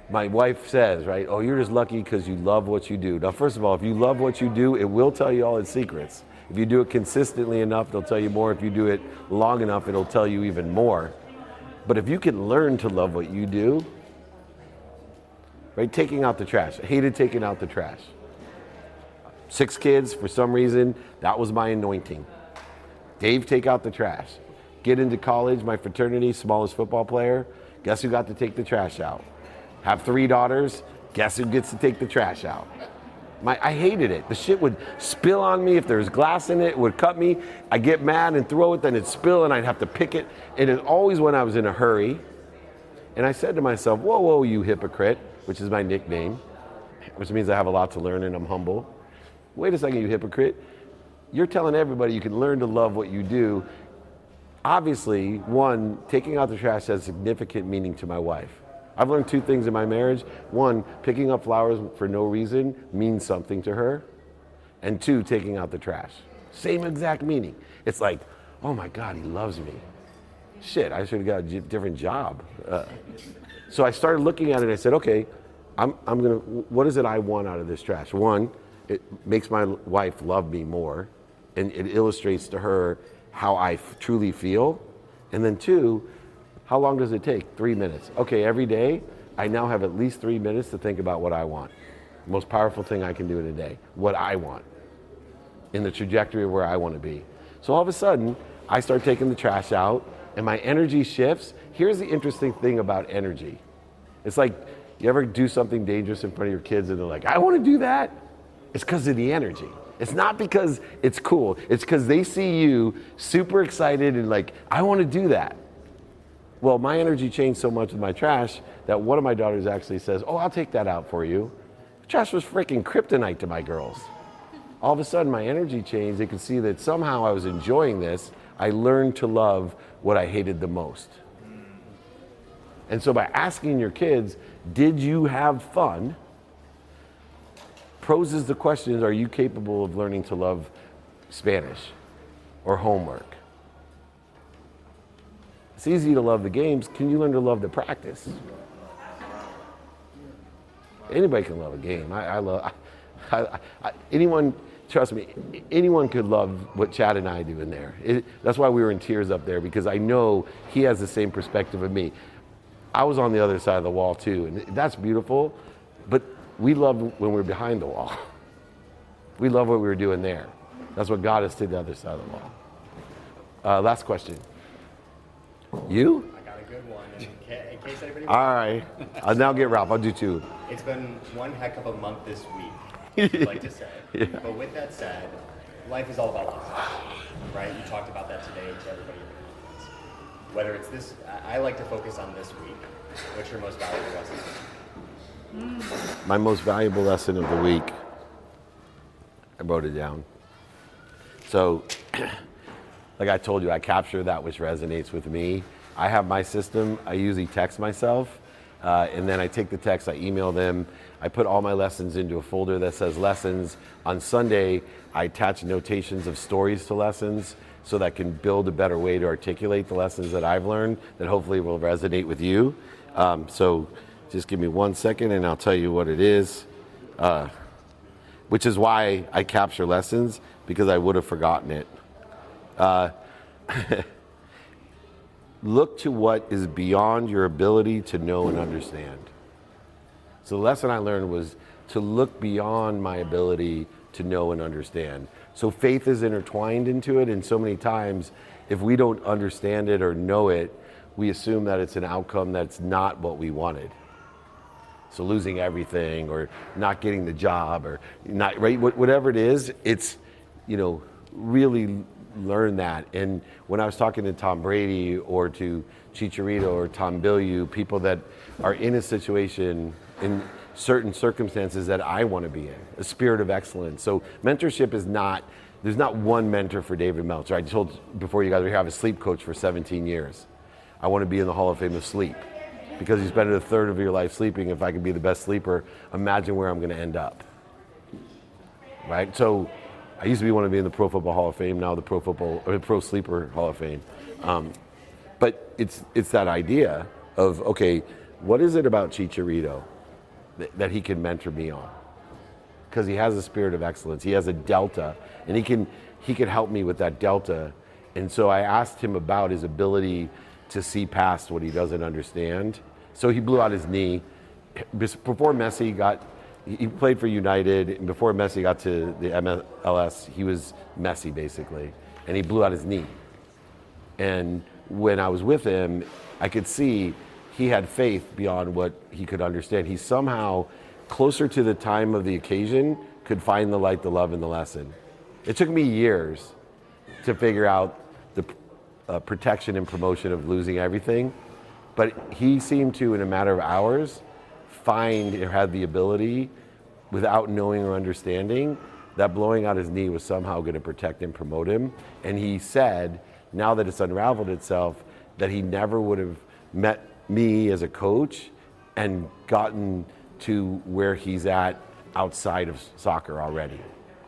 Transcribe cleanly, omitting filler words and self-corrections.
My wife says, right, oh, you're just lucky because you love what you do. Now, first of all, if you love what you do, it will tell you all its secrets. If you do it consistently enough, it'll tell you more. If you do it long enough, it'll tell you even more. But if you can learn to love what you do, right, taking out the trash. I hated taking out the trash. 6 kids, for some reason, that was my anointing. Dave, take out the trash. Get into college, my fraternity, smallest football player, guess who got to take the trash out? Have 3 daughters, guess who gets to take the trash out? I hated it. The shit would spill on me. If there's glass in it, it would cut me. I'd get mad and throw it, then it'd spill and I'd have to pick it. And it's always when I was in a hurry. And I said to myself, whoa, whoa, you hypocrite, which is my nickname, which means I have a lot to learn and I'm humble. Wait a second, you hypocrite. You're telling everybody you can learn to love what you do. Obviously, one, taking out the trash has significant meaning to my wife. I've learned 2 things in my marriage. 1, picking up flowers for no reason means something to her. And 2, taking out the trash. Same exact meaning. It's like, oh my God, he loves me. Shit, I should have got a different job. So I started looking at it and I said, okay, what is it I want out of this trash? 1, it makes my wife love me more. And it illustrates to her how I truly feel. And then 2, how long does it take? 3 minutes. Okay, every day, I now have at least 3 minutes to think about what I want. The most powerful thing I can do in a day, what I want, in the trajectory of where I want to be. So all of a sudden, I start taking the trash out, and my energy shifts. Here's the interesting thing about energy. It's like, you ever do something dangerous in front of your kids, and they're like, I want to do that? It's because of the energy. It's not because it's cool. It's because they see you super excited and like, I want to do that. Well, my energy changed so much with my trash that one of my daughters actually says, oh, I'll take that out for you. Trash was freaking kryptonite to my girls. All of a sudden, my energy changed. They could see that somehow I was enjoying this. I learned to love what I hated the most. And so by asking your kids, did you have fun? Poses the question, are you capable of learning to love Spanish or homework? It's easy to love the games. Can you learn to love the practice? Anybody can love a game. Anyone, trust me, anyone could love what Chad and I do in there. That's why we were in tears up there, because I know he has the same perspective of me. I was on the other side of the wall too, and that's beautiful, but we love when we're behind the wall. We love what we were doing there. That's what got us to the other side of the wall. Last question. You? I got a good one, in case anybody... All right. I'll now get Ralph. I'll do 2. It's been one heck of a month this week, I'd like to say. Yeah. But with that said, life is all about lessons, right? You talked about that today to everybody. Whether it's this, I like to focus on this week. What's your most valuable lesson? My most valuable lesson of the week, I wrote it down. So, like I told you, I capture that which resonates with me. I have my system. I usually text myself, and then I take the text, I email them. I put all my lessons into a folder that says lessons. On Sunday, I attach notations of stories to lessons so that I can build a better way to articulate the lessons that I've learned that hopefully will resonate with you. So just give me 1 second and I'll tell you what it is, which is why I capture lessons, because I would have forgotten it. Look to what is beyond your ability to know and understand. So the lesson I learned was to look beyond my ability to know and understand. So faith is intertwined into it, and so many times, if we don't understand it or know it, we assume that it's an outcome that's not what we wanted. So losing everything, or not getting the job, or not, right? Whatever it is, it's, really learn that. And when I was talking to Tom Brady or to Chicharito or Tom Bilyeu, people that are in a situation in certain circumstances that I want to be in, a spirit of excellence. So mentorship is not, there's not one mentor for David Meltzer. I told before you guys were here, I have a sleep coach for 17 years. I want to be in the Hall of Fame of sleep, because you spend a third of your life sleeping. If I could be the best sleeper, imagine where I'm going to end up. Right? So I used to want to be in the Pro Football Hall of Fame, now the Pro Sleeper Hall of Fame. But it's that idea of, okay, what is it about Chicharito that he can mentor me on, because he has a spirit of excellence. He has a delta, and he can help me with that delta. And so I asked him about his ability to see past what he doesn't understand. So he blew out his knee. Before Messi he played for United, and before Messi got to the MLS, he was Messi basically, and he blew out his knee. And when I was with him, I could see he had faith beyond what he could understand. He somehow, closer to the time of the occasion, could find the light, the love, and the lesson. It took me years to figure out the protection and promotion of losing everything, but he seemed to, in a matter of hours, find or had the ability, without knowing or understanding, that blowing out his knee was somehow going to protect and promote him. And he said, now that it's unraveled itself, that he never would have met me as a coach and gotten to where he's at outside of soccer already.